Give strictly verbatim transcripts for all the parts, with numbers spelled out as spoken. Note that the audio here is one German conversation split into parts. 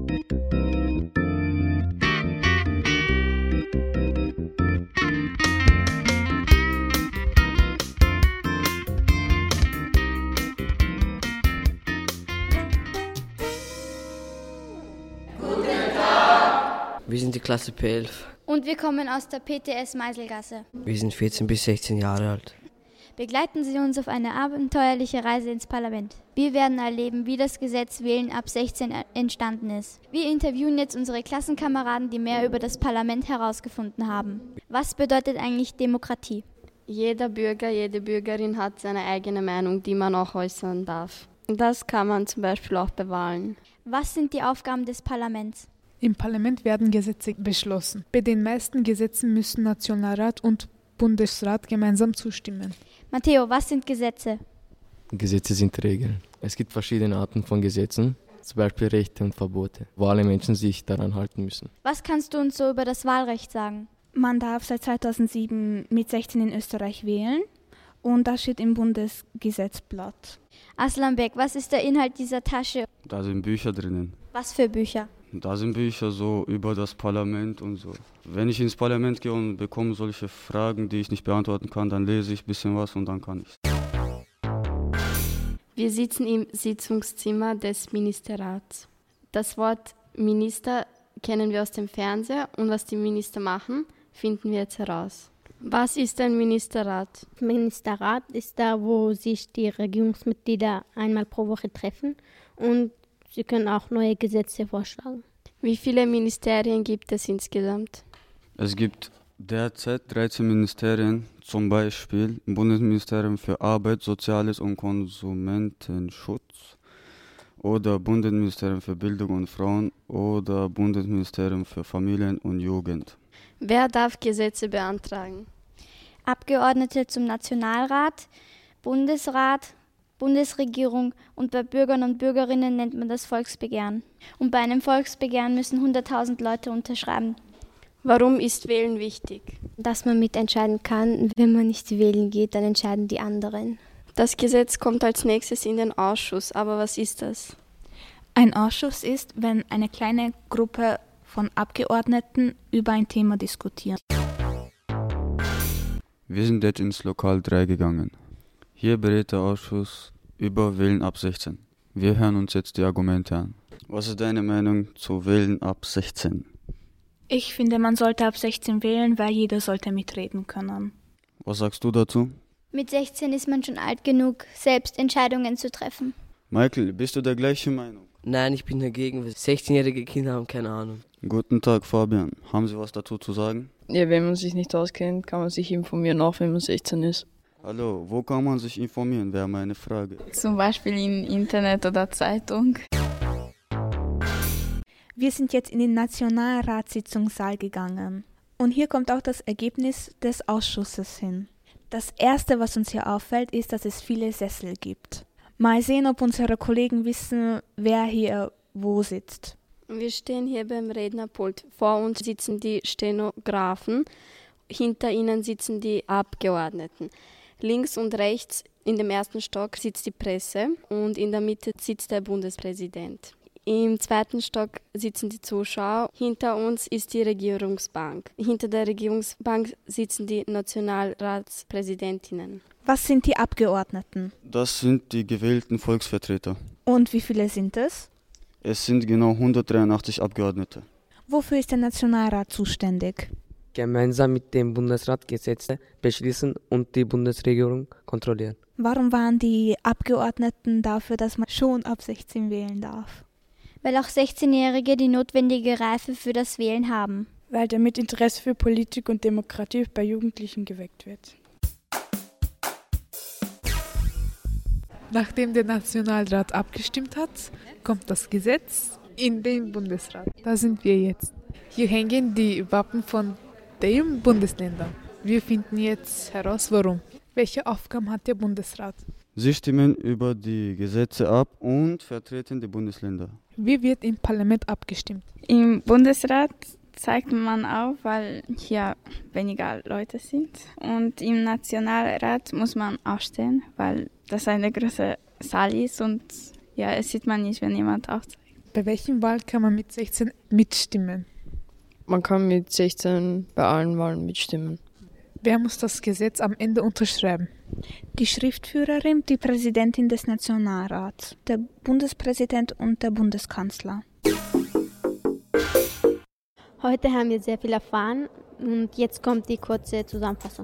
Wir sind die Klasse P elf. Und wir kommen aus der P T S Meiselgasse. Wir sind vierzehn bis sechzehn Jahre alt. Begleiten Sie uns auf eine abenteuerliche Reise ins Parlament. Wir werden erleben, wie das Gesetz Wählen ab sechzehn entstanden ist. Wir interviewen jetzt unsere Klassenkameraden, die mehr über das Parlament herausgefunden haben. Was bedeutet eigentlich Demokratie? Jeder Bürger, jede Bürgerin hat seine eigene Meinung, die man auch äußern darf. Das kann man zum Beispiel auch bewahlen. Was sind die Aufgaben des Parlaments? Im Parlament werden Gesetze beschlossen. Bei den meisten Gesetzen müssen Nationalrat und Bundesrat gemeinsam zustimmen. Matteo, was sind Gesetze? Gesetze sind Regeln. Es gibt verschiedene Arten von Gesetzen, zum Beispiel Rechte und Verbote, wo alle Menschen sich daran halten müssen. Was kannst du uns so über das Wahlrecht sagen? Man darf seit zweitausendsieben mit sechzehn in Österreich wählen und das steht im Bundesgesetzblatt. Aslanbek, was ist der Inhalt dieser Tasche? Da sind Bücher drinnen. Was für Bücher? Da sind Bücher so über das Parlament und so. Wenn ich ins Parlament gehe und bekomme solche Fragen, die ich nicht beantworten kann, dann lese ich ein bisschen was und dann kann ich. Wir sitzen im Sitzungszimmer des Ministerrats. Das Wort Minister kennen wir aus dem Fernseher und was die Minister machen, finden wir jetzt heraus. Was ist ein Ministerrat? Ministerrat ist da, wo sich die Regierungsmitglieder einmal pro Woche treffen und sie können auch neue Gesetze vorschlagen. Wie viele Ministerien gibt es insgesamt? Es gibt derzeit dreizehn Ministerien, zum Beispiel Bundesministerium für Arbeit, Soziales und Konsumentenschutz oder Bundesministerium für Bildung und Frauen oder Bundesministerium für Familien und Jugend. Wer darf Gesetze beantragen? Abgeordnete zum Nationalrat, Bundesrat, Bundesregierung und bei Bürgern und Bürgerinnen nennt man das Volksbegehren. Und bei einem Volksbegehren müssen hunderttausend Leute unterschreiben. Warum ist Wählen wichtig? Dass man mitentscheiden kann. Wenn man nicht wählen geht, dann entscheiden die anderen. Das Gesetz kommt als nächstes in den Ausschuss, aber was ist das? Ein Ausschuss ist, wenn eine kleine Gruppe von Abgeordneten über ein Thema diskutiert. Wir sind jetzt ins Lokal drei gegangen. Hier berät der Ausschuss über Wählen ab sechzehn. Wir hören uns jetzt die Argumente an. Was ist deine Meinung zu Wählen ab sechzehn? Ich finde, man sollte ab sechzehn wählen, weil jeder sollte mitreden können. Was sagst du dazu? Mit sechzehn ist man schon alt genug, selbst Entscheidungen zu treffen. Michael, bist du der gleichen Meinung? Nein, ich bin dagegen. sechzehnjährige Kinder haben keine Ahnung. Guten Tag, Fabian. Haben Sie was dazu zu sagen? Ja, wenn man sich nicht auskennt, kann man sich informieren, auch wenn man sechzehn ist. Hallo, wo kann man sich informieren, wäre meine Frage. Zum Beispiel im Internet oder Zeitung. Wir sind jetzt in den Nationalratssitzungssaal gegangen. Und hier kommt auch das Ergebnis des Ausschusses hin. Das Erste, was uns hier auffällt, ist, dass es viele Sessel gibt. Mal sehen, ob unsere Kollegen wissen, wer hier wo sitzt. Wir stehen hier beim Rednerpult. Vor uns sitzen die Stenografen, hinter ihnen sitzen die Abgeordneten. Links und rechts in dem ersten Stock sitzt die Presse und in der Mitte sitzt der Bundespräsident. Im zweiten Stock sitzen die Zuschauer. Hinter uns ist die Regierungsbank. Hinter der Regierungsbank sitzen die Nationalratspräsidentinnen. Was sind die Abgeordneten? Das sind die gewählten Volksvertreter. Und wie viele sind es? Es sind genau hundertdreiundachtzig Abgeordnete. Wofür ist der Nationalrat zuständig? Gemeinsam mit dem Bundesrat Gesetze beschließen und die Bundesregierung kontrollieren. Warum waren die Abgeordneten dafür, dass man schon ab sechzehn wählen darf? Weil auch sechzehnjährige die notwendige Reife für das Wählen haben. Weil damit Interesse für Politik und Demokratie bei Jugendlichen geweckt wird. Nachdem der Nationalrat abgestimmt hat, kommt das Gesetz in den Bundesrat. Da sind wir jetzt. Hier hängen die Wappen von den Bundesländern. Wir finden jetzt heraus, warum. Welche Aufgaben hat der Bundesrat? Sie stimmen über die Gesetze ab und vertreten die Bundesländer. Wie wird im Parlament abgestimmt? Im Bundesrat zeigt man auf, weil hier weniger Leute sind. Und im Nationalrat muss man aufstehen, weil das eine große Saal ist und ja, es sieht man nicht, wenn jemand aufzeigt. Bei welchen Wahlen kann man mit sechzehn mitstimmen? Man kann mit sechzehn bei allen Wahlen mitstimmen. Wer muss das Gesetz am Ende unterschreiben? Die Schriftführerin, die Präsidentin des Nationalrats, der Bundespräsident und der Bundeskanzler. Heute haben wir sehr viel erfahren und jetzt kommt die kurze Zusammenfassung.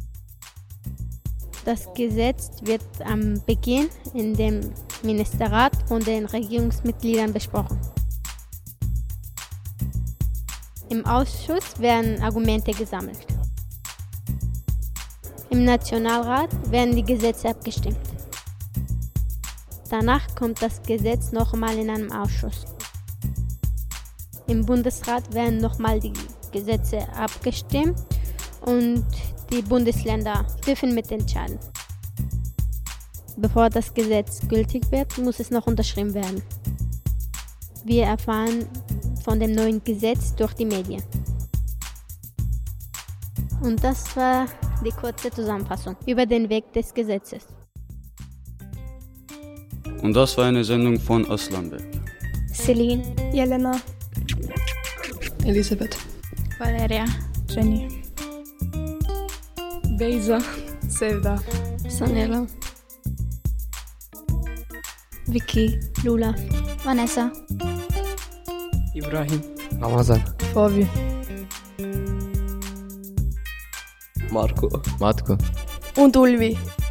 Das Gesetz wird am Beginn in dem Ministerrat von den Regierungsmitgliedern besprochen. Im Ausschuss werden Argumente gesammelt. Im Nationalrat werden die Gesetze abgestimmt. Danach kommt das Gesetz nochmal in einem Ausschuss. Im Bundesrat werden nochmal die Gesetze abgestimmt und die Bundesländer dürfen mitentscheiden. Bevor das Gesetz gültig wird, muss es noch unterschrieben werden. Wir erfahren von dem neuen Gesetz durch die Medien. Und das war die kurze Zusammenfassung über den Weg des Gesetzes. Und das war eine Sendung von Aslanberg. Celine, Jelena, Elisabeth, Valeria, Jenny, Beyza, Sevda, Sanela, Vicky, Lula, Vanessa, Ibrahim, Ramazan, Fabi, Marco, Matko. und Ulvi.